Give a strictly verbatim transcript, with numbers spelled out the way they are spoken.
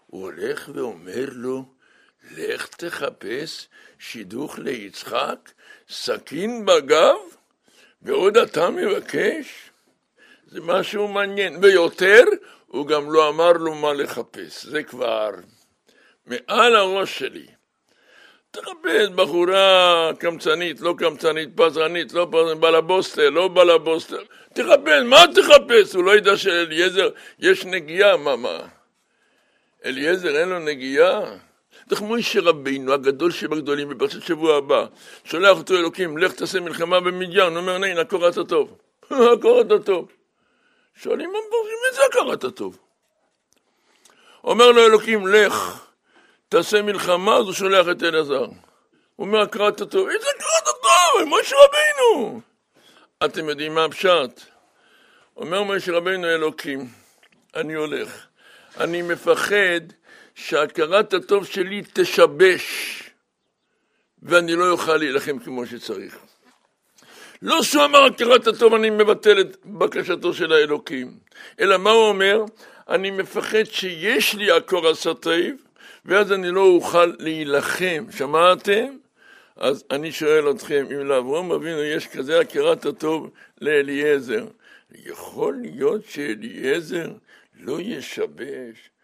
הוא הולך ואומר לו, לך תחפש שידוך ליצחק, סכין בגב, ועוד אתה מבקש? זה משהו מעניין. ויותר, הוא גם לא אמר לו מה לחפש. זה כבר מעל הראש שלי. תחפש בחורה קמצנית, לא קמצנית, פזרנית, לא פזרנית, בלבוסטר, לא בלבוסטר. תחפש, מה תחפש? הוא לא ידע שאליעזר יש נגיעה, מה, מה? אליעזר אין לו נגיעה? תחמו איש רבינו, הגדול שבגדולים, בפרשת שבוע הבא, שולח אותו אלוקים, לך תעשה מלחמה במדיין, הוא אומר, נהי, הכורת הטוב. הכורת הטוב. שואלים, מה פורשים את זה הכורת הטוב? אומר לו אלוקים, לך, תעשה מלחמה, אז הוא שולח את אלעזר. הוא אומר, הכורת הטוב, איזה הכורת הטוב, משה רבינו. אתם יודעים מה הפשט? אומר משה רבינו אלוקים, אני הולך, אני מפחד שהכרת הטוב שלי תשבש, ואני לא אוכל להילחם כמו שצריך. לא שהוא אמר הכרת הטוב, אני מבטל את בקשתו של האלוקים, אלא מה הוא אומר? אני מפחד שיש לי הכרת הטוב, ואז אני לא אוכל להילחם. שמעתם? אז אני שואל אתכם, אם לאברהם אבינו יש כזה הכרת הטוב לאליעזר, יכול להיות שאליעזר לא ישבש?